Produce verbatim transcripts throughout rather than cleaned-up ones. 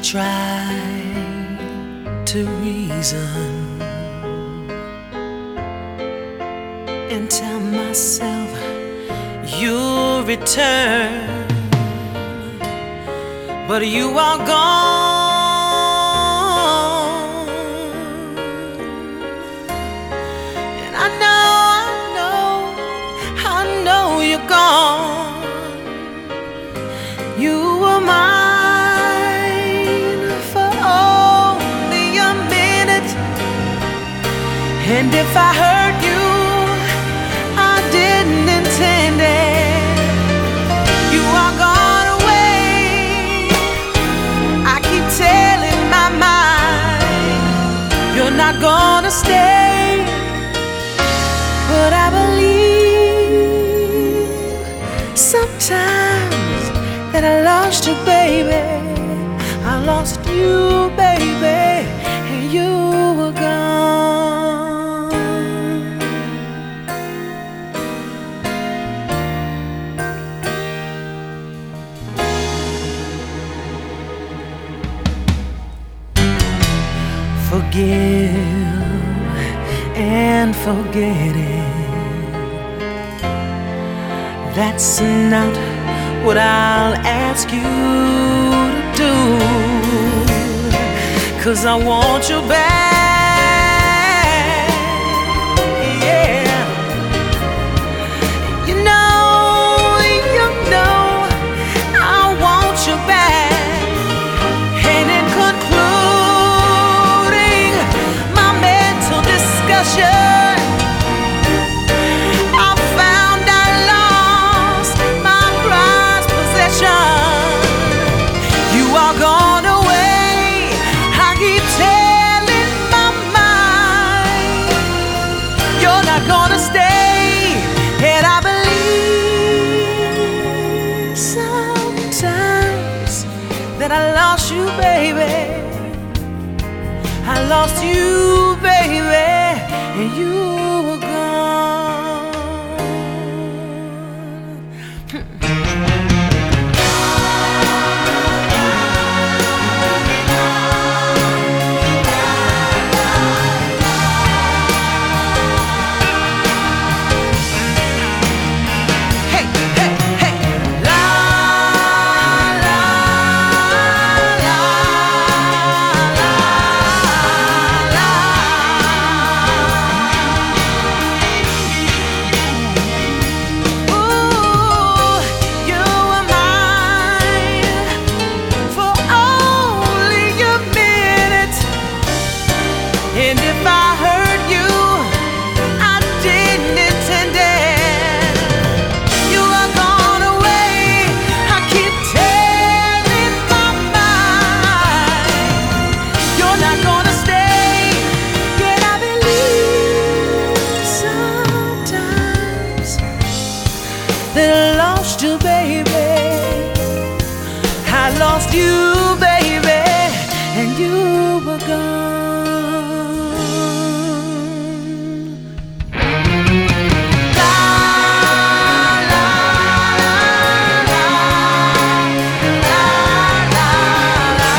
try to reason and tell myself you'll return, but you are gone. And I know, I know, I know you're gone. You were mine for only a minute, and if I hurt you, I didn't intend it. You are gone away. I keep telling my mind you're not gonna stay, but I believe sometimes that I lost you, baby. I lost you, baby, and you were gone. Forgive and forget it. That's not what I'll ask you to do, 'cause I want you back. Yeah. You know, you know I want you back. And in concluding my mental discussion, I found I lost my prized possession. You are gone away. I keep telling my mind you're not gonna stay, and I believe sometimes that I lost you, baby. I lost you, baby, and you were gone. Hey, hey, hey. La, la, la, la, la, la. Ooh, you were mine for only a minute, and if I hurt you, I didn't intend it. You are gone away. I keep telling my mind you're not gonna stay, yet I believe sometimes that I lost you, baby. I lost you, baby, and you were gone. La, la, la, la, la, la, la.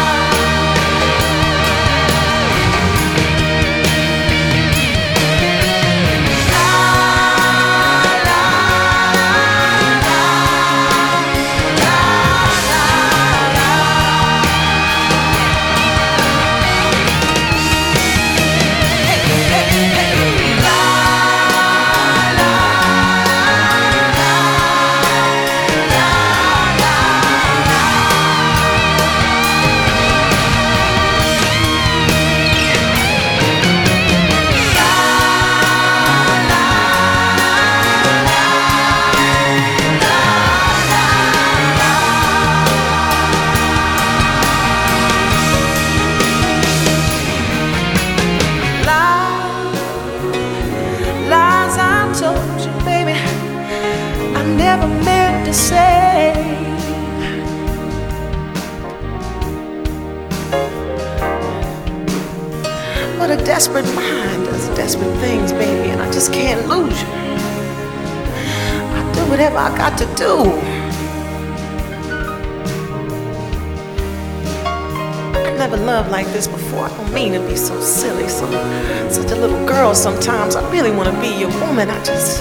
Lies I told you, baby, I never meant to say. But a desperate mind does desperate things, baby, and I just can't lose you. I do whatever I got to do. never loved like this before. I don't mean to be so silly, so such a little girl sometimes. I really want to be your woman. I just,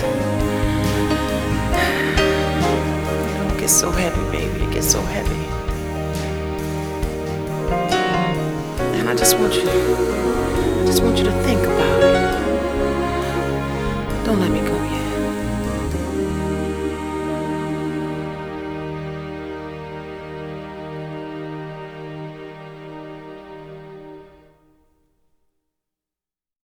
you know, it gets so heavy, baby. It gets so heavy. And I just want you, I just want you to think about it. Don't let me go yet.